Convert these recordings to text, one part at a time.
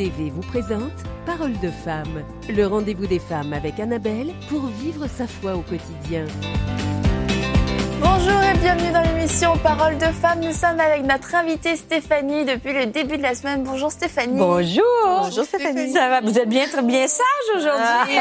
TV vous présente Parole de femme, le rendez-vous des femmes avec Annabelle pour vivre sa foi au quotidien. Bonjour et bienvenue dans l'émission Parole de femme. Nous sommes avec notre invitée Stéphanie depuis le début de la semaine. Bonjour Stéphanie. Bonjour. Bonjour Stéphanie. Ça va? Vous êtes bien sage aujourd'hui.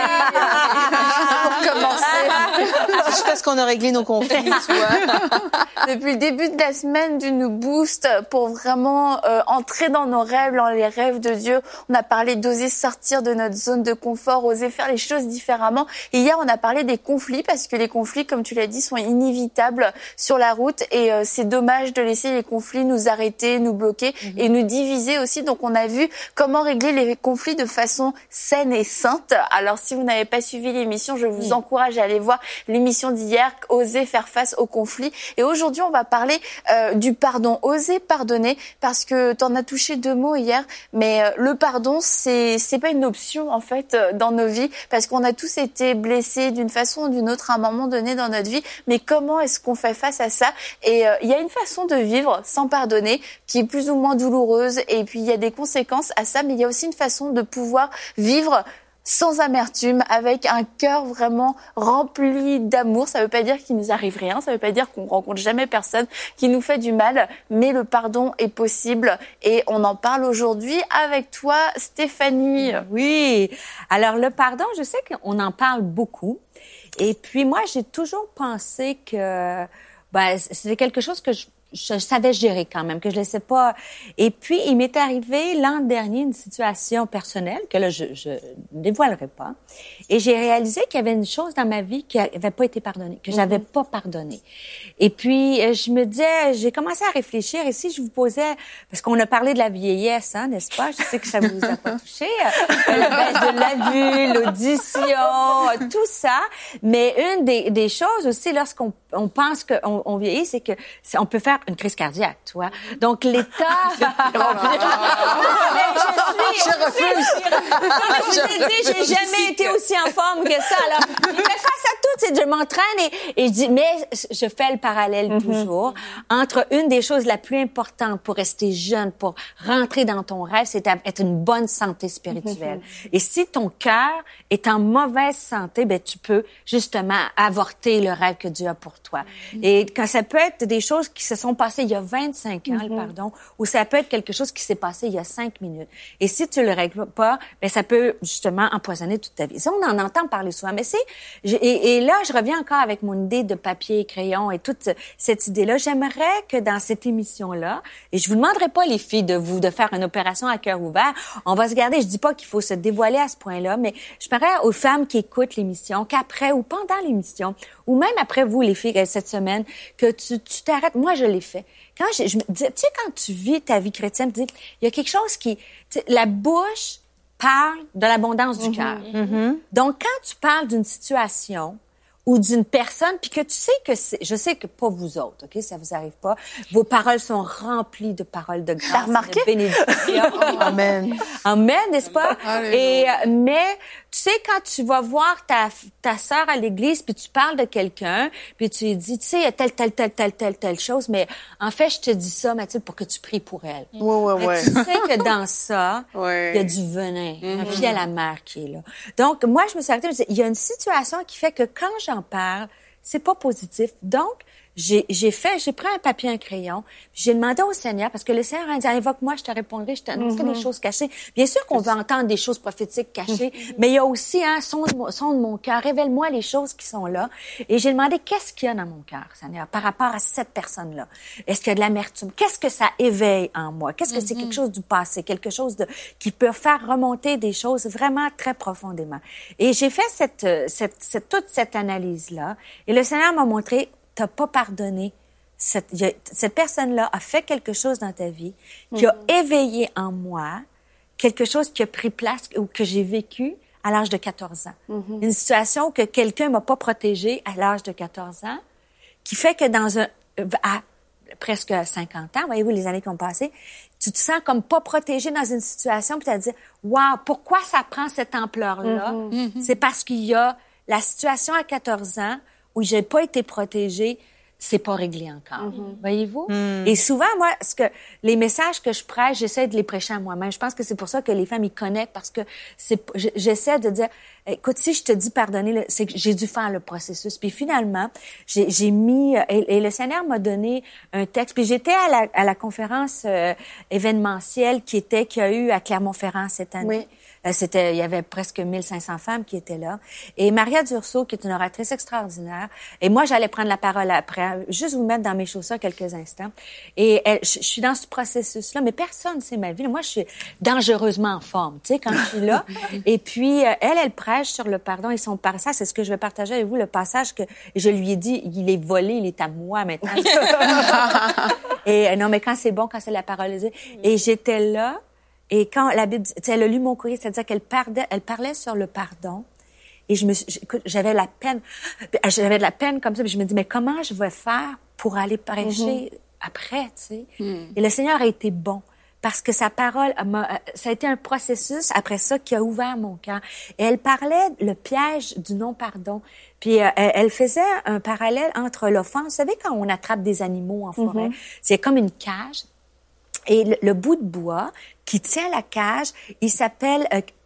Pour commencer. C'est parce qu'on a réglé nos conflits, tu vois. Depuis le début de la semaine, tu nous boostes pour vraiment entrer dans nos rêves, dans les rêves de Dieu. On a parlé d'oser sortir de notre zone de confort, oser faire les choses différemment. Et hier, on a parlé des conflits parce que les conflits, comme tu l'as dit, sont inévitables sur la route et c'est dommage de laisser les conflits nous arrêter, nous bloquer et nous diviser aussi. Donc on a vu comment régler les conflits de façon saine et sainte. Alors si vous n'avez pas suivi l'émission, je vous encourage à aller voir l'émission d'hier, Oser faire face aux conflits. Et aujourd'hui on va parler du pardon, oser pardonner, parce que tu en as touché deux mots hier, mais le pardon c'est pas une option en fait dans nos vies, parce qu'on a tous été blessés d'une façon ou d'une autre à un moment donné dans notre vie. Mais comment est-ce qu'on fait face à ça? Et il y a une façon de vivre sans pardonner qui est plus ou moins douloureuse, et puis il y a des conséquences à ça, mais il y a aussi une façon de pouvoir vivre sans amertume, avec un cœur vraiment rempli d'amour. Ça veut pas dire qu'il nous arrive rien, ça veut pas dire qu'on rencontre jamais personne qui nous fait du mal, mais le pardon est possible et on en parle aujourd'hui avec toi, Stéphanie. Oui. Alors, le pardon, je sais qu'on en parle beaucoup. Et puis, moi, j'ai toujours pensé que c'était quelque chose que je savais gérer quand même, que je laissais pas. Et puis, il m'est arrivé l'an dernier une situation personnelle que là, je dévoilerai pas. Et j'ai réalisé qu'il y avait une chose dans ma vie qui avait pas été pardonnée, que j'avais pas pardonné. Et puis, je me disais, j'ai commencé à réfléchir. Et si je vous posais, parce qu'on a parlé de la vieillesse, hein, n'est-ce pas? Je sais que ça vous a pas touché. La baisse de la vue, l'audition, tout ça. Mais une des choses aussi, lorsqu'on pense qu'on vieillit, c'est que on peut faire une crise cardiaque, tu vois. Donc, l'état... Je vous ai dit, j'ai jamais été aussi en forme que ça. Alors, je fais face à tout, c'est je m'entraîne et je dis, mais je fais le parallèle toujours entre une des choses la plus importantes pour rester jeune, pour rentrer dans ton rêve, c'est être une bonne santé spirituelle. Et si ton cœur est en mauvaise santé, ben tu peux justement avorter le rêve que Dieu a pour toi. Et quand ça peut être des choses qui se sont passées il y a 25 ans, le pardon, ou ça peut être quelque chose qui s'est passé il y a 5 minutes. Et si tu le règles pas, ben ça peut justement empoisonner toute ta vie. Ça, on en entend parler souvent. Mais et là, je reviens encore avec mon idée de papier et crayon et toute cette idée-là. J'aimerais que dans cette émission-là, et je vous demanderai pas, les filles, de faire une opération à cœur ouvert. On va se garder. Je dis pas qu'il faut se dévoiler à ce point-là, mais je parlerai aux femmes qui écoutent l'émission, qu'après ou pendant l'émission, ou même après vous, les filles, cette semaine, que tu t'arrêtes. Moi, je l'ai fait. Quand je me dis, tu sais, quand tu vis ta vie chrétienne, tu dis, il y a quelque chose qui, la bouche parle de l'abondance du cœur. Donc, quand tu parles d'une situation ou d'une personne, puis que tu sais que je sais que pas vous autres, OK, ça vous arrive pas, vos paroles sont remplies de paroles de grâce, de bénédiction. Amen. Amen, n'est-ce pas? Et mais tu sais, quand tu vas voir ta sœur à l'église, puis tu parles de quelqu'un, puis tu lui dis, tu sais, il y a telle chose, mais en fait, je te dis ça, Mathilde, pour que tu pries pour elle. Ouais. Tu sais que dans ça, il y a du venin, un fiel amer qui est là. Donc, moi, je me suis arrêtée, je me disais, il y a une situation qui fait que quand j'en parle, c'est pas positif. Donc, j'ai pris un papier, un crayon, puis j'ai demandé au Seigneur, parce que le Seigneur a dit, invoque-moi, je te répondrai, je t'annoncerai des choses cachées. Bien sûr qu'on va entendre des choses prophétiques cachées, mais il y a aussi, son de mon cœur, révèle-moi les choses qui sont là. Et j'ai demandé, qu'est-ce qu'il y a dans mon cœur, Seigneur, par rapport à cette personne-là? Est-ce qu'il y a de l'amertume? Qu'est-ce que ça éveille en moi? Qu'est-ce que c'est quelque chose du passé? Quelque chose qui peut faire remonter des choses vraiment très profondément. Et j'ai fait toute cette analyse-là, et le Seigneur m'a montré, t'as pas pardonné. Cette personne-là a fait quelque chose dans ta vie qui a éveillé en moi quelque chose qui a pris place ou que j'ai vécu à l'âge de 14 ans. Une situation que quelqu'un m'a pas protégée à l'âge de 14 ans, qui fait que à presque 50 ans, voyez-vous, les années qui ont passé, tu te sens comme pas protégé dans une situation, puis tu te dis, wow, pourquoi ça prend cette ampleur-là? C'est parce qu'il y a la situation à 14 ans où j'ai pas été protégée, c'est pas réglé encore. Voyez-vous? Et souvent, moi, les messages que je prêche, j'essaie de les prêcher à moi-même. Je pense que c'est pour ça que les femmes y connectent, parce que j'essaie de dire, écoute, si je te dis pardonner, c'est que j'ai dû faire le processus. Puis finalement, j'ai mis, et le Seigneur m'a donné un texte. Puis j'étais à la conférence événementielle qu'il y a eu à Clermont-Ferrand cette année. Oui. Il y avait presque 1500 femmes qui étaient là. Et Maria Dursault, qui est une oratrice extraordinaire, et moi, j'allais prendre la parole après, juste vous mettre dans mes chaussures quelques instants. Et je suis dans ce processus-là, mais personne ne sait ma vie. Moi, je suis dangereusement en forme, tu sais, quand je suis là. Et puis, elle prêche sur le pardon et son passage. C'est ce que je vais partager avec vous, le passage que je lui ai dit, il est volé, il est à moi maintenant. Et non, mais quand c'est bon, quand c'est la parole de Dieu. Et j'étais là. Et quand la Bible, elle a lu mon courrier, c'est-à-dire qu'elle parlait sur le pardon. Et j'avais la peine comme ça. Puis je me dis, mais comment je vais faire pour aller prêcher après, tu sais? Et le Seigneur a été bon. Parce que sa parole ça a été un processus après ça qui a ouvert mon cœur. Et elle parlait le piège du non-pardon. Puis elle faisait un parallèle entre l'offense. Vous savez, quand on attrape des animaux en forêt, c'est comme une cage. Et le bout de bois qui tient la cage, il s'appelle,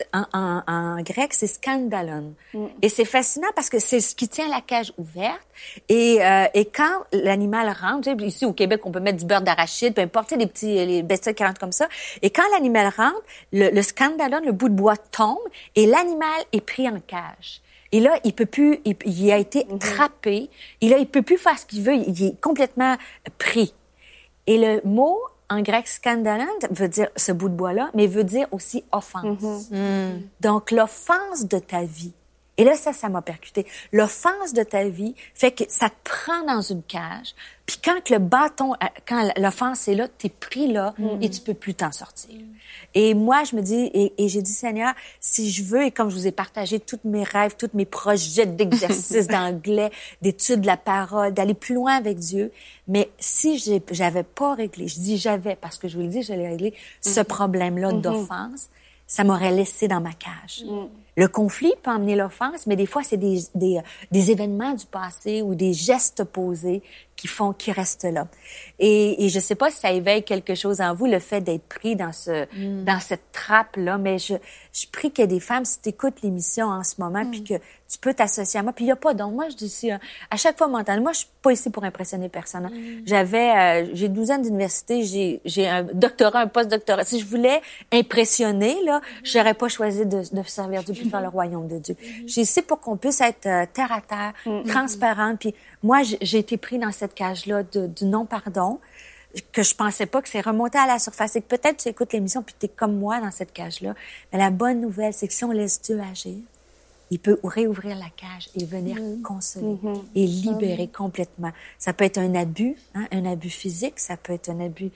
en grec, c'est scandalon. Et c'est fascinant parce que c'est ce qui tient la cage ouverte. Et quand l'animal rentre, ici au Québec, on peut mettre du beurre d'arachide, peu importe, les bestioles qui rentrent comme ça. Et quand l'animal rentre, le scandalon, le bout de bois tombe et l'animal est pris en cage. Et là, il peut plus, il a été trappé. Et là, il peut plus faire ce qu'il veut. Il est complètement pris. Et le mot en grec, scandalon veut dire ce bout de bois-là, mais veut dire aussi offense. Donc, l'offense de ta vie. Et là, ça m'a percuté. L'offense de ta vie fait que ça te prend dans une cage. Puis quand quand l'offense est là, t'es pris là et tu peux plus t'en sortir. Et moi, je me dis, et j'ai dit, Seigneur, si je veux, et comme je vous ai partagé tous mes rêves, tous mes projets d'exercice d'anglais, d'études de la parole, d'aller plus loin avec Dieu, mais si j'avais pas réglé, je dis j'avais, parce que je vous le dis, je l'ai réglé, ce problème-là d'offense, ça m'aurait laissé dans ma cage. Le conflit peut emmener l'offense, mais des fois, c'est des événements du passé ou des gestes posés qui restent là. Et je sais pas si ça éveille quelque chose en vous, le fait d'être pris dans cette trappe-là, mais je prie qu'il y ait des femmes, si tu écoutes l'émission en ce moment, puis que tu peux t'associer à moi, puis il y a pas donc. Moi, je dis ici, à chaque fois, moi, je suis pas ici pour impressionner personne. J'ai 12 ans d'université, j'ai un doctorat, un post-doctorat. Si je voulais impressionner, là, j'aurais pas choisi de servir Dieu puis faire le royaume de Dieu. Je suis ici pour qu'on puisse être terre à terre, transparente, puis moi, j'ai été pris dans cette cage-là du non-pardon, que je pensais pas que c'est remonté à la surface. Et que peut-être tu écoutes l'émission puis t'es comme moi dans cette cage-là. Mais la bonne nouvelle, c'est que si on laisse Dieu agir, il peut réouvrir la cage et venir consoler et libérer complètement. Ça peut être un abus physique, ça peut être un abus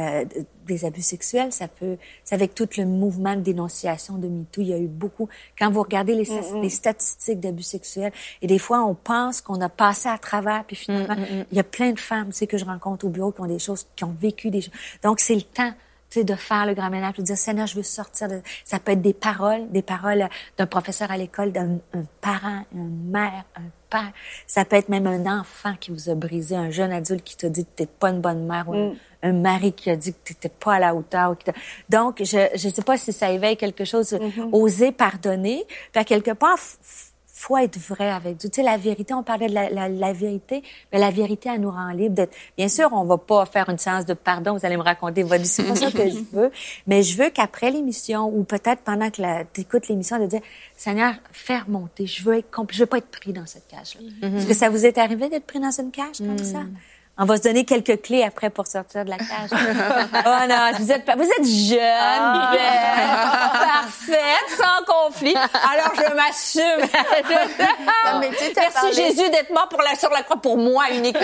des abus sexuels, c'est avec tout le mouvement de dénonciation de MeToo, il y a eu beaucoup. Quand vous regardez les statistiques d'abus sexuels, et des fois on pense qu'on a passé à travers, puis finalement il y a plein de femmes, tu sais, que je rencontre au bureau qui ont vécu des choses. Donc c'est le temps, tu sais, de faire le grand ménage, de dire Seigneur, je veux sortir de. Ça peut être des paroles d'un professeur à l'école, d'un parent, une mère, un père. Ça peut être même un enfant qui vous a brisé, un jeune adulte qui t'a dit que t'es pas une bonne mère, ou un mari qui a dit que t'étais pas à la hauteur. Donc, je sais pas si ça éveille quelque chose, oser pardonner. Puis à quelque part, faut être vrai avec Dieu. Tu sais, la vérité, on parlait de la vérité, mais la vérité, elle nous rend libre. Bien sûr, on va pas faire une séance de pardon, vous allez me raconter votre vie, c'est pas ça que je veux, mais je veux qu'après l'émission, ou peut-être pendant que tu écoutes l'émission, de dire, Seigneur, fais remonter, je veux pas être pris dans cette cage-là. Est-ce que ça vous est arrivé d'être pris dans une cage comme ça? On va se donner quelques clés après pour sortir de la cage. Oh non, vous êtes jeune, belle, parfaite, sans conflit. Alors je m'assume. Non, mais Merci Jésus d'être mort sur la croix pour moi uniquement.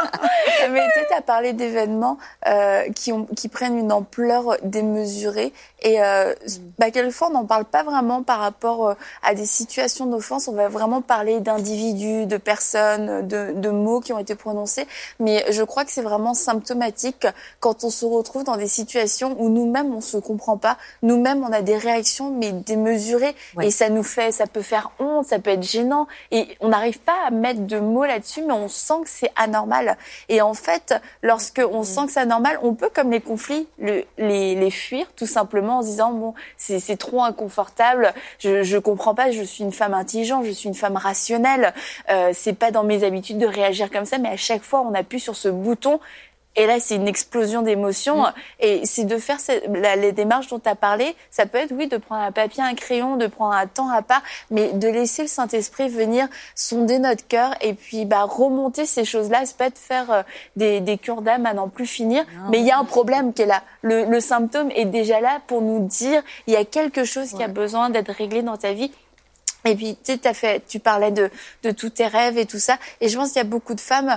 Mais tu as parlé d'événements qui prennent une ampleur démesurée. Et quelquefois, on n'en parle pas vraiment par rapport à des situations d'offense. On va vraiment parler d'individus, de personnes, de mots qui ont été prononcés. Mais je crois que c'est vraiment symptomatique quand on se retrouve dans des situations où nous-mêmes, on se comprend pas. Nous-mêmes, on a des réactions, mais démesurées. Ouais. Et ça peut faire honte, ça peut être gênant. Et on n'arrive pas à mettre de mots là-dessus, mais on sent que c'est anormal. Et en fait, lorsque on sent que c'est anormal, on peut, comme les conflits, les fuir, tout simplement, en se disant bon, c'est trop inconfortable, je comprends pas, je suis une femme intelligente, je suis une femme rationnelle, c'est pas dans mes habitudes de réagir comme ça, mais à chaque fois on appuie sur ce bouton. Et là, c'est une explosion d'émotions. Et c'est de faire les démarches dont tu as parlé. Ça peut être, oui, de prendre un papier, un crayon, de prendre un temps à part, mais de laisser le Saint-Esprit venir sonder notre cœur et puis remonter ces choses-là. C'est pas de faire des cures d'âme à n'en plus finir. Non. Mais il y a un problème qui est là. Le symptôme est déjà là pour nous dire il y a quelque chose qui a besoin d'être réglé dans ta vie. Et puis, tu parlais de tous tes rêves et tout ça. Et je pense qu'il y a beaucoup de femmes,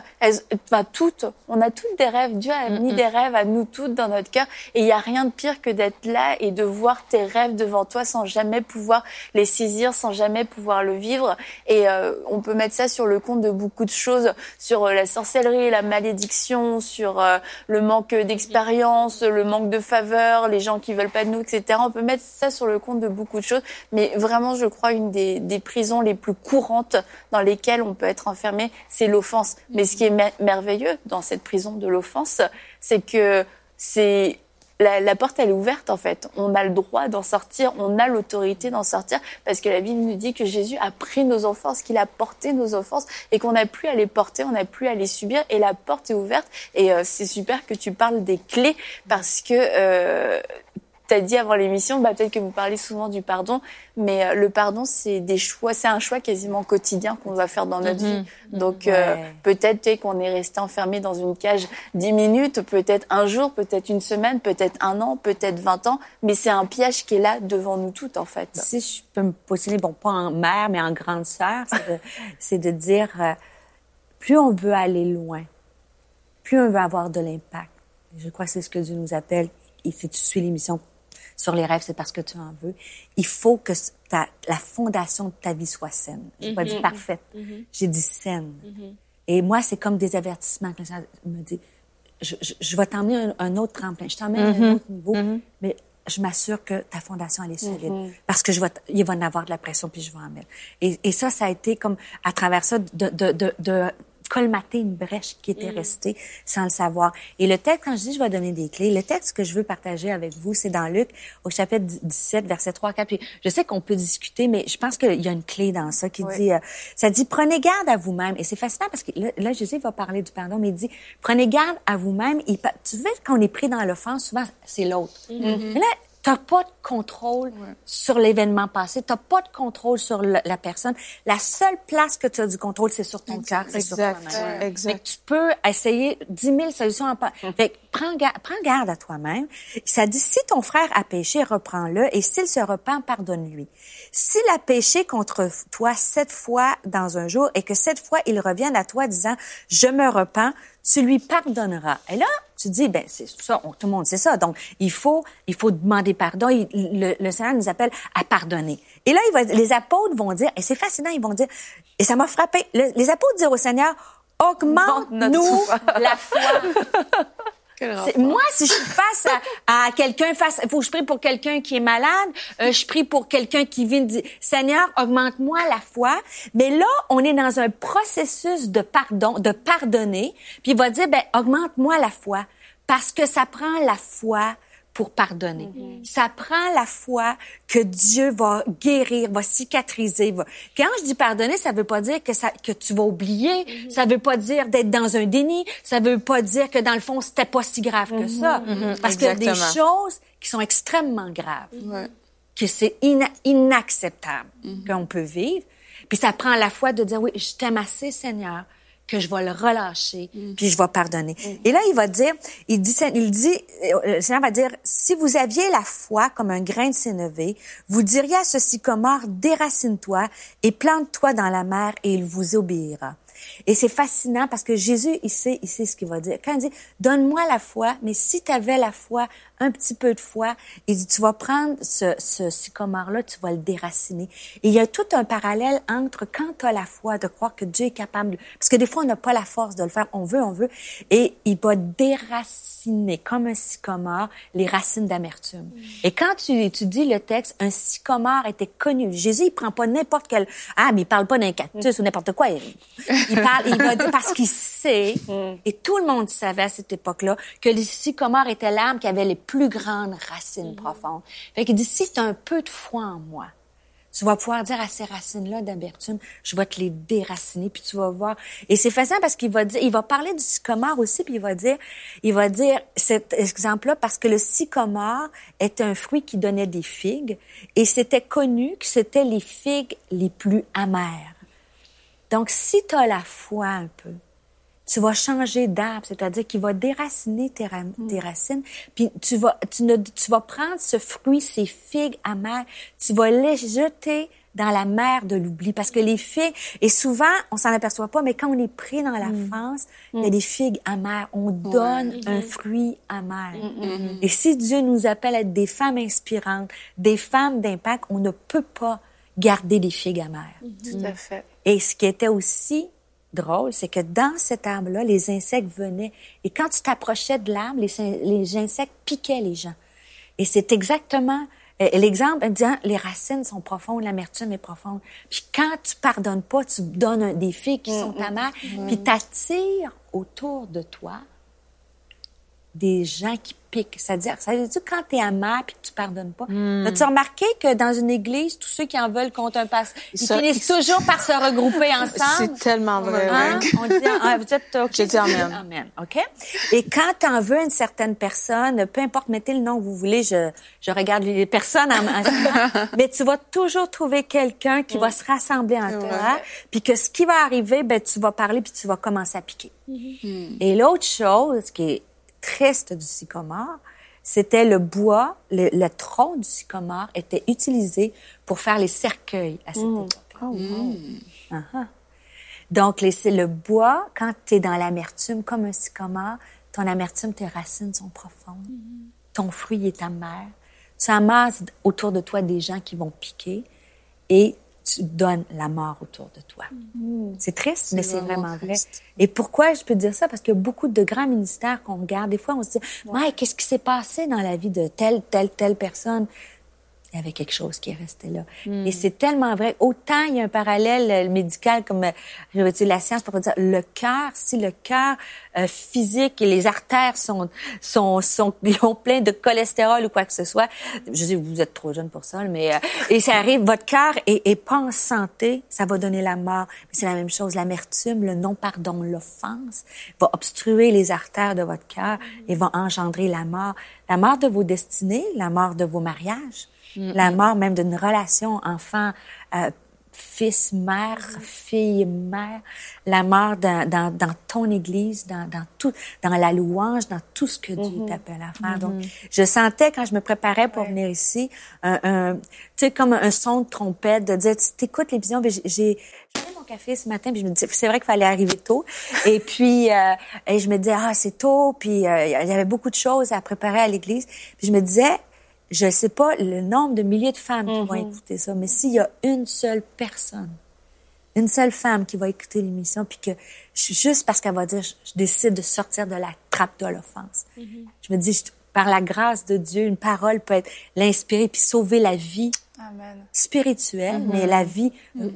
on a toutes des rêves. Dieu a mis des rêves à nous toutes dans notre cœur. Et il y a rien de pire que d'être là et de voir tes rêves devant toi sans jamais pouvoir les saisir, sans jamais pouvoir le vivre. Et on peut mettre ça sur le compte de beaucoup de choses, sur la sorcellerie, la malédiction, sur le manque d'expérience, le manque de faveur, les gens qui veulent pas de nous, etc. On peut mettre ça sur le compte de beaucoup de choses. Mais vraiment, je crois, une des prisons les plus courantes dans lesquelles on peut être enfermé, c'est l'offense. Mais ce qui est merveilleux dans cette prison de l'offense, c'est que la porte, elle est ouverte, en fait. On a le droit d'en sortir, on a l'autorité d'en sortir, parce que la Bible nous dit que Jésus a pris nos offenses, qu'il a porté nos offenses, et qu'on n'a plus à les porter, on n'a plus à les subir, et la porte est ouverte. Et c'est super que tu parles des clés, parce que tu as dit avant l'émission, peut-être que vous parlez souvent du pardon, mais le pardon, c'est des choix, c'est un choix quasiment quotidien qu'on doit faire dans notre vie. Donc peut-être qu'on est resté enfermé dans une cage 10 minutes, peut-être un jour, peut-être une semaine, peut-être un an, peut-être 20 ans, mais c'est un piège qui est là devant nous toutes, en fait. Si je peux me positionner, pas en mère, mais en grande sœur, c'est de dire, plus on veut aller loin, plus on veut avoir de l'impact. Je crois que c'est ce que Dieu nous appelle. Et si tu suis l'émission sur les rêves, c'est parce que tu en veux. Il faut que la fondation de ta vie soit saine. J'ai pas dit parfaite. J'ai dit saine. Et moi, c'est comme des avertissements. Que ça me dit, je vais t'emmener un autre tremplin. Je t'emmène à un autre niveau, mais je m'assure que ta fondation, elle est solide. Parce que il va en avoir de la pression, puis je vais en mettre. Et ça a été comme, à travers ça, de colmater une brèche qui était restée sans le savoir. Et le texte, quand je dis je vais donner des clés, le texte que je veux partager avec vous, c'est dans Luc, au chapitre 17, versets 3 à 4. Puis je sais qu'on peut discuter, mais je pense qu'il y a une clé dans ça qui dit, ça dit, prenez garde à vous-même. Et c'est fascinant parce que là, Jésus va parler du pardon, mais il dit, prenez garde à vous-même. Tu sais, quand on est pris dans l'offense, souvent, c'est l'autre. Mais là, t'as pas de contrôle sur l'événement passé. T'as pas de contrôle sur la personne. La seule place que tu as du contrôle, c'est sur ton cœur, c'est sur toi-même. Exact. Fait que tu peux essayer 10 000 solutions. Fait que prends garde à toi-même. Ça dit, si ton frère a péché, reprends-le, et s'il se repent, pardonne-lui. S'il a péché contre toi 7 fois dans un jour, et que 7 fois il revienne à toi disant, je me repens, tu lui pardonneras. Et là, tu dis, c'est ça, tout le monde sait ça. Donc, il faut demander pardon. Le Seigneur nous appelle à pardonner. Et là, les apôtres vont dire, et c'est fascinant, ils vont dire, et ça m'a frappé, les apôtres disent au Seigneur, augmente-nous la foi. Moi, si je suis face à quelqu'un, il faut que je prie pour quelqu'un qui est malade, je prie pour quelqu'un qui vient de dire, Seigneur, augmente-moi la foi. Mais là, on est dans un processus de pardon, de pardonner. Puis il va dire, augmente-moi la foi. Parce que ça prend la foi pour pardonner. Ça prend la foi que Dieu va guérir, va cicatriser. Quand je dis pardonner, ça veut pas dire que tu vas oublier. Ça veut pas dire d'être dans un déni. Ça veut pas dire que dans le fond, c'était pas si grave que ça. Parce qu'il y a des choses qui sont extrêmement graves. Que c'est inacceptable qu'on peut vivre. Puis ça prend la foi de dire, oui, je t'aime assez, Seigneur, que je vais le relâcher, puis je vais pardonner. Et là, il dit, le Seigneur va dire, si vous aviez la foi comme un grain de sénévé, vous diriez à ce sycomore, déracine-toi et plante-toi dans la mer et il vous obéira. Et c'est fascinant parce que Jésus, il sait ce qu'il va dire. Quand il dit, donne-moi la foi, mais si tu avais la foi, un petit peu de foi, il dit, tu vas prendre ce sycomore-là, tu vas le déraciner. Et il y a tout un parallèle entre quand tu as la foi, de croire que Dieu est capable, parce que des fois, on n'a pas la force de le faire, on veut, et il va déraciner, comme un sycomore, les racines d'amertume. Et quand tu étudies le texte, un sycomore était connu. Jésus, il prend pas n'importe quel... mais il parle pas d'un cactus ou n'importe quoi. Il va dire parce qu'il sait, et tout le monde savait à cette époque-là, que le sycomore était l'arbre qui avait les plus grandes racines profondes. Fait qu'il dit, si tu as un peu de foi en moi, tu vas pouvoir dire à ces racines-là d'amertume, je vais te les déraciner, puis tu vas voir. Et c'est fascinant parce qu'il va dire, il va parler du sycomore aussi, puis il va dire cet exemple-là parce que le sycomore est un fruit qui donnait des figues, et c'était connu que c'était les figues les plus amères. Donc, si tu as la foi un peu, tu vas changer d'arbre, c'est-à-dire qu'il va déraciner tes racines, puis tu vas prendre ce fruit, ces figues amères, tu vas les jeter dans la mer de l'oubli, parce que les figues, et souvent, on s'en aperçoit pas, mais quand on est pris dans l'offense, il y a des figues amères, on donne un fruit amer. Et si Dieu nous appelle à être des femmes inspirantes, des femmes d'impact, on ne peut pas garder des figues amères. Tout à fait. Et ce qui était aussi drôle, c'est que dans cet arbre-là, les insectes venaient. Et quand tu t'approchais de l'arbre, les insectes piquaient les gens. Et c'est exactement l'exemple, disant, les racines sont profondes, l'amertume est profonde. Puis quand tu pardonnes pas, tu donnes des figues qui sont amères, puis t'attires autour de toi des gens qui piquent. C'est-à-dire, ça veut dire quand t'es amer puis que tu pardonnes pas. As-tu remarqué que dans une église, tous ceux qui en veulent contre un pasteur, ils finissent toujours par se regrouper ensemble? C'est tellement vrai, On dit, vous êtes OK? J'ai dit amen. Amen, OK? Et quand t'en veux une certaine personne, peu importe, mettez le nom que vous voulez, je regarde les personnes mais tu vas toujours trouver quelqu'un qui va se rassembler en toi, puis que ce qui va arriver, tu vas parler puis tu vas commencer à piquer. Et l'autre chose qui est triste du sycomore, c'était le bois, le tronc du sycomore était utilisé pour faire les cercueils à cette époque. Donc, le bois, quand tu es dans l'amertume, comme un sycomore, ton amertume, tes racines sont profondes. Ton fruit est amer. Tu amasses autour de toi des gens qui vont piquer et tu donnes la mort autour de toi. C'est triste, mais c'est vraiment vrai. Et pourquoi je peux dire ça? Parce qu'il y a beaucoup de grands ministères qu'on regarde. Des fois, on se dit, qu'est-ce qui s'est passé dans la vie de telle personne? Il y avait quelque chose qui est resté là. Et c'est tellement vrai. Autant il y a un parallèle médical comme je veux dire, la science pour dire le cœur, si le cœur physique et les artères ils ont plein de cholestérol ou quoi que ce soit. Je sais, vous êtes trop jeune pour ça, mais et ça arrive, votre cœur est pas en santé, ça va donner la mort. Mais c'est la même chose, l'amertume, le non-pardon, l'offense va obstruer les artères de votre cœur et va engendrer la mort de vos destinées, la mort de vos mariages. La mort même d'une relation enfant, fils, mère, fille, mère, la mort dans ton église, dans la louange, dans tout ce que Dieu t'appelle à faire. Donc, je sentais quand je me préparais pour venir ici, tu sais, comme un son de trompette, de dire, tu t'écoutes l'émission, j'ai pris mon café ce matin, puis je me disais, c'est vrai qu'il fallait arriver tôt. Et puis, et je me disais, c'est tôt, puis il y avait beaucoup de choses à préparer à l'église. Puis je me disais, je sais pas le nombre de milliers de femmes qui vont écouter ça, mais s'il y a une seule personne, une seule femme qui va écouter l'émission, puis que juste parce qu'elle va dire, je décide de sortir de la trappe de l'offense. Je me dis, par la grâce de Dieu, une parole peut être l'inspirer puis sauver la vie spirituelle, mais la vie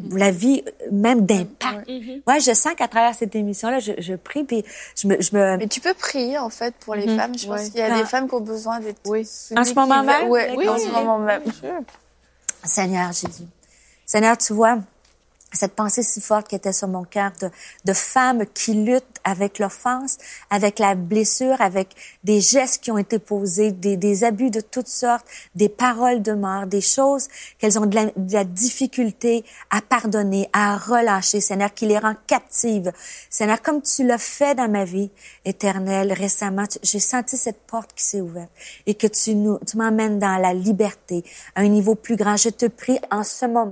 même d'impact. Ouais, je sens qu'à travers cette émission-là, je prie, puis je me... Mais tu peux prier, en fait, pour les femmes. Je pense qu'il y a des femmes qui ont besoin d'être... En ce moment même? Oui, en ce moment même. Seigneur Jésus. Seigneur, tu vois, cette pensée si forte qui était sur mon cœur de femmes qui luttent avec l'offense, avec la blessure, avec des gestes qui ont été posés, des abus de toutes sortes, des paroles de mort, des choses qu'elles ont de la difficulté à pardonner, à relâcher, Seigneur, qui les rend captives. Seigneur, comme tu l'as fait dans ma vie éternelle récemment, j'ai senti cette porte qui s'est ouverte et que tu m'emmènes dans la liberté, à un niveau plus grand. Je te prie en ce moment,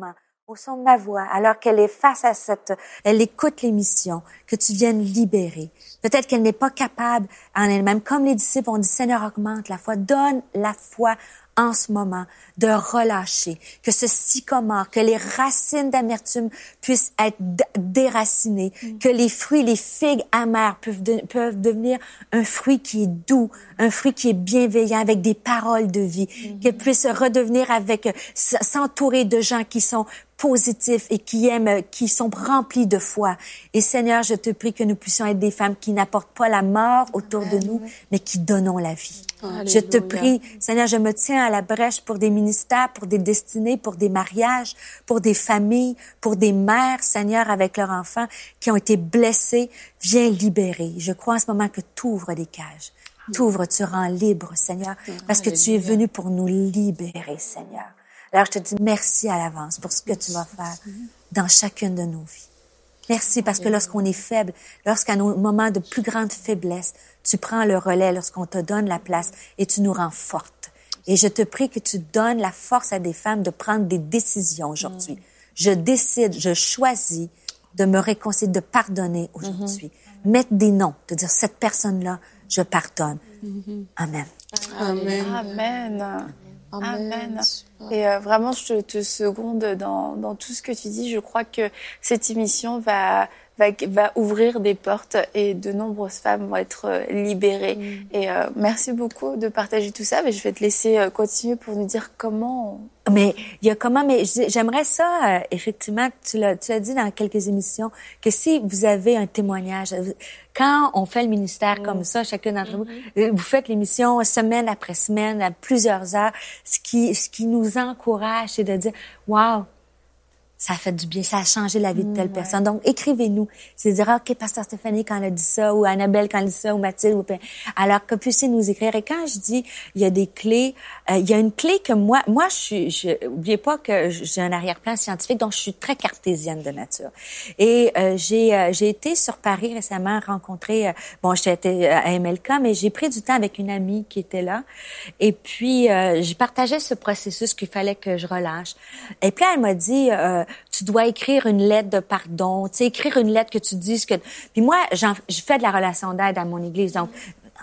au son de ma voix, alors qu'elle est face à elle écoute l'émission, que tu viennes libérer. Peut-être qu'elle n'est pas capable en elle-même. Comme les disciples ont dit, Seigneur, augmente la foi, donne la foi en ce moment de relâcher, que ce sycomore, que les racines d'amertume puissent être déracinées, que les fruits, les figues amères peuvent devenir un fruit qui est doux, un fruit qui est bienveillant avec des paroles de vie, qu'elle puisse redevenir s'entourer de gens qui sont positifs et qui aiment, qui sont remplis de foi. Et Seigneur, je te prie que nous puissions être des femmes qui n'apportent pas la mort autour de nous, mais qui donnons la vie. Alléluia. Je te prie, Seigneur, je me tiens à la brèche pour des ministères, pour des destinées, pour des mariages, pour des familles, pour des mères, Seigneur, avec leurs enfants qui ont été blessés. Viens libérer. Je crois en ce moment que tu ouvres des cages. T'ouvres, tu rends libre, Seigneur, parce que tu es venu pour nous libérer, Seigneur. Alors, je te dis merci à l'avance pour ce que tu vas faire dans chacune de nos vies. Merci parce que lorsqu'on est faible, lorsqu'à nos moments de plus grande faiblesse, tu prends le relais lorsqu'on te donne la place et tu nous rends fortes. Et je te prie que tu donnes la force à des femmes de prendre des décisions aujourd'hui. Je décide, je choisis de me réconcilier, de pardonner aujourd'hui. Mettre des noms, de dire cette personne-là, je pardonne. Amen. Amen. Amen. Amen. Et vraiment, je te seconde dans tout ce que tu dis. Je crois que cette émission va ouvrir des portes et de nombreuses femmes vont être libérées. Et merci beaucoup de partager tout ça. Mais je vais te laisser continuer pour nous dire comment. Mais il y a comment, mais j'aimerais ça, effectivement, tu l'as dit dans quelques émissions, que si vous avez un témoignage, quand on fait le ministère comme ça, chacun d'entre vous, vous faites l'émission semaine après semaine, à plusieurs heures, ce qui nous encourage, c'est de dire, wow, ça a fait du bien, ça a changé la vie de telle personne. Donc, écrivez-nous. C'est dire, OK, Pasteur Stéphanie, quand elle a dit ça, ou Annabelle, quand elle a dit ça, ou Mathilde, alors que puissiez nous écrire. Et quand je dis, il y a des clés, il y a une clé que moi, oubliez pas que j'ai un arrière-plan scientifique, donc je suis très cartésienne de nature. Et j'ai été sur Paris récemment rencontrer, j'étais à MLK, mais j'ai pris du temps avec une amie qui était là. Et puis, je partageais ce processus qu'il fallait que je relâche. Et puis, elle m'a dit, tu dois écrire une lettre de pardon, tu sais, écrire une lettre que tu dises que... Puis moi, je fais de la relation d'aide à mon église, donc...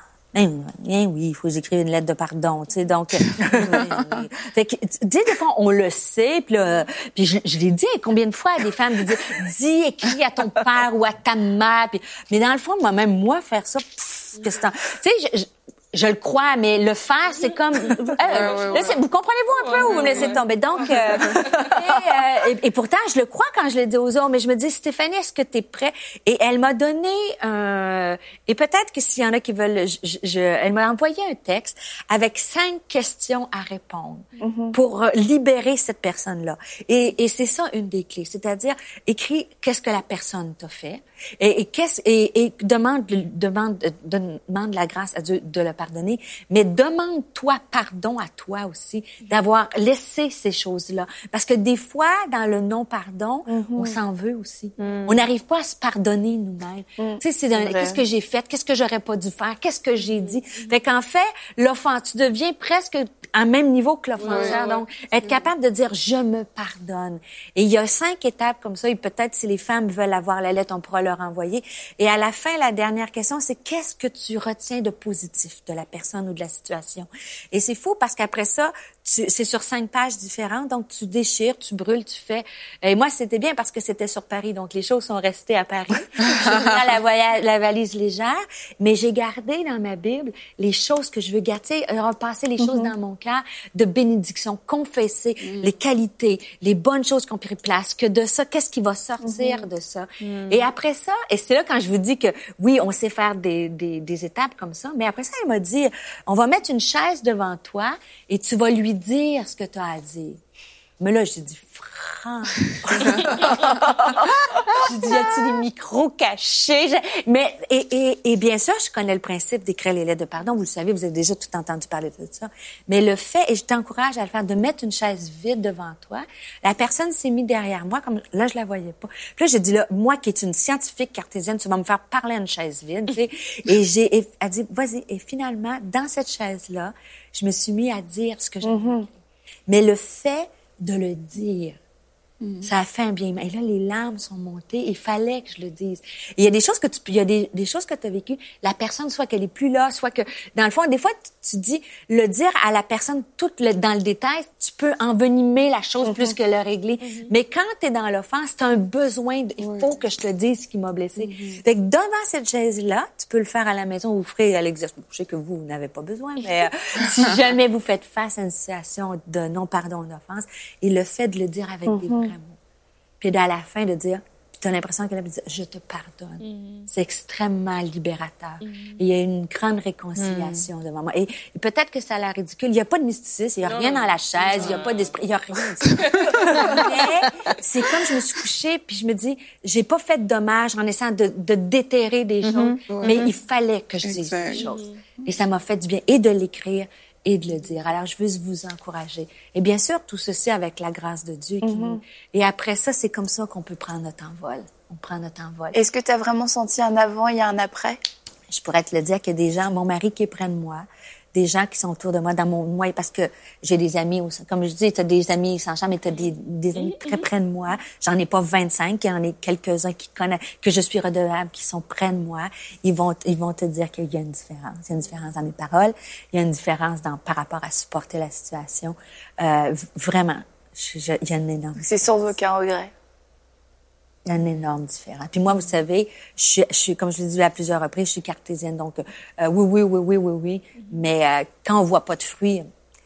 oui, il faut que j'écrive une lettre de pardon, tu sais, donc... Fait que, tu sais, des fois, on le sait, puis je l'ai dit combien de fois à des femmes, de dire, dis, écris à ton père ou à ta mère, mais dans le fond, moi, faire ça, que c'est... Tu sais, je le crois, mais le faire, c'est comme... Vous comprenez-vous un peu ou vous me laissez tomber? Donc, et pourtant, je le crois quand je le dis aux autres, mais je me dis, Stéphanie, est-ce que tu es prêt? Et elle m'a donné et peut-être que s'il y en a qui veulent... elle m'a envoyé un texte avec 5 questions à répondre pour libérer cette personne-là. Et c'est ça une des clés, c'est-à-dire, écris qu'est-ce que la personne t'a fait et demande la grâce à Dieu de le pardonner, mais demande-toi pardon à toi aussi d'avoir laissé ces choses-là. Parce que des fois, dans le non-pardon, on s'en veut aussi. On n'arrive pas à se pardonner nous-mêmes. Tu sais, qu'est-ce que j'ai fait? Qu'est-ce que j'aurais pas dû faire? Qu'est-ce que j'ai dit? Fait qu'en fait, tu deviens presque à même niveau que l'offenseur. Donc, être capable de dire « je me pardonne ». Et il y a 5 étapes comme ça, et peut-être si les femmes veulent avoir la lettre, on pourra leur envoyer. Et à la fin, la dernière question, c'est qu'est-ce que tu retiens de positif de la personne ou de la situation? Et c'est fou parce qu'après ça, c'est sur 5 pages différentes, donc tu déchires, tu brûles, tu fais. Et moi, c'était bien parce que c'était sur Paris, donc les choses sont restées à Paris. J'ai pris la valise légère, mais j'ai gardé dans ma Bible les choses que je veux garder, repasser les choses dans mon cœur de bénédiction, confesser les qualités, les bonnes choses qui ont pris place, que de ça, qu'est-ce qui va sortir de ça. Et après ça, et c'est là quand je vous dis que oui, on sait faire des étapes comme ça, mais après ça, elle m'a dit, on va mettre une chaise devant toi et tu vas lui dire ce que tu as à dire. Mais là, j'ai dit, franchement. J'ai dit, y a-t-il des micros cachés? Mais, et bien sûr, je connais le principe d'écrire les lettres de pardon. Vous le savez, vous avez déjà tout entendu parler de ça. Mais le fait, et je t'encourage à le faire, de mettre une chaise vide devant toi. La personne s'est mise derrière moi, comme là, je la voyais pas. Puis là, j'ai dit, là, moi qui est une scientifique cartésienne, tu vas me faire parler à une chaise vide, tu sais. Et elle dit, vas-y. Et finalement, dans cette chaise-là, je me suis mis à dire ce que j'avais écrit. Mais le fait de le dire, Ça a fait un bien. Et là, les larmes sont montées. Il fallait que je le dise. Et il y a des choses que il y a des choses que tu as vécues. La personne, soit qu'elle est plus là, soit que, dans le fond, des fois, tu dis, le dire à la personne dans le détail, tu peux envenimer la chose plus que le régler. Mais quand tu es dans l'offense, tu as un besoin, il faut que je te dise ce qui m'a blessé. Fait que devant cette chaise-là, tu peux le faire à la maison, vous ferez à l'exercice. Je sais que vous n'avez pas besoin, mais si jamais vous faites face à une situation de non-pardon, d'offense, et le fait de le dire avec des vrais mots. Puis à la fin de dire, tu as l'impression qu'elle dit, je te pardonne. C'est extrêmement libérateur. Et il y a une grande réconciliation devant moi. Et peut-être que ça a l'air ridicule. Il n'y a pas de mysticisme, il n'y a rien dans la chaise, il n'y a pas d'esprit, il n'y a rien de ça. Mais c'est comme je me suis couchée, puis je me dis, j'ai pas fait de dommages en essayant de déterrer des choses, mais il fallait que je dise des choses. Et ça m'a fait du bien, et de l'écrire, et de le dire. Alors, je veux vous encourager. Et bien sûr, tout ceci avec la grâce de Dieu. Et après ça, c'est comme ça qu'on peut prendre notre envol. On prend notre envol. Est-ce que tu as vraiment senti un avant et un après? Je pourrais te le dire qu'il y a des gens, mon mari qui est près de moi, des gens qui sont autour de moi, parce que j'ai des amis aussi. Comme je dis, tu as des amis sans chambre, mais tu as des amis très près de moi. J'en ai pas 25, il y en a quelques-uns qui connaissent, que je suis redevable, qui sont près de moi. Ils vont te dire qu'il y a une différence. Il y a une différence dans mes paroles. Il y a une différence par rapport à supporter la situation. Vraiment, il y a une énorme... C'est sans aucun regret. Il y a une énorme différence. Puis moi, vous savez, je suis, comme je l'ai dit à plusieurs reprises, je suis cartésienne. Donc, oui. Mais quand on voit pas de fruits,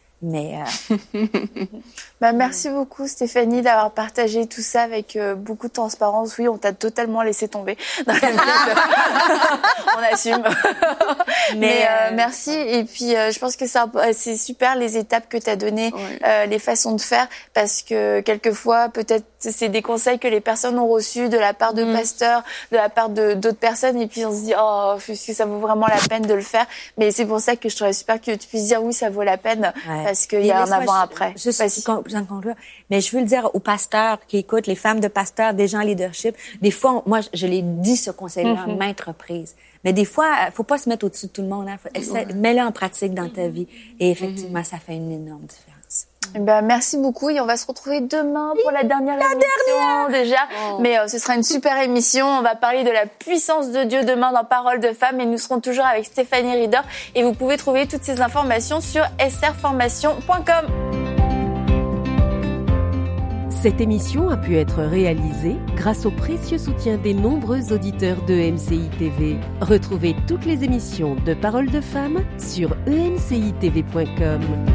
merci beaucoup, Stéphanie, d'avoir partagé tout ça avec beaucoup de transparence. Oui, on t'a totalement laissé tomber. On assume. Mais merci. Et puis, je pense que c'est super les étapes que tu as données, les façons de faire, parce que quelquefois, peut-être, c'est des conseils que les personnes ont reçus de la part de pasteurs, de la part d'autres personnes, et puis on se dit, est-ce que ça vaut vraiment la peine de le faire? Mais c'est pour ça que je trouverais super que tu puisses dire, oui, ça vaut la peine, parce qu'il y a un avant-après. J'en conclure. Mais je veux le dire aux pasteurs qui écoutent, les femmes de pasteurs, des gens en leadership. Des fois, moi, je l'ai dit, ce conseil-là, maintes reprises. Mais des fois, faut pas se mettre au-dessus de tout le monde. Hein. Mets-le en pratique dans ta vie. Et effectivement, ça fait une énorme différence. Merci beaucoup, et on va se retrouver demain pour la dernière émission déjà. Mais ce sera une super émission. On va parler de la puissance de Dieu demain dans Parole de Femme, et nous serons toujours avec Stéphanie Rieder, et vous pouvez trouver toutes ces informations sur srformation.com. Cette émission a pu être réalisée grâce au précieux soutien des nombreux auditeurs de MCI TV. Retrouvez toutes les émissions de Parole de Femme sur emcitv.com.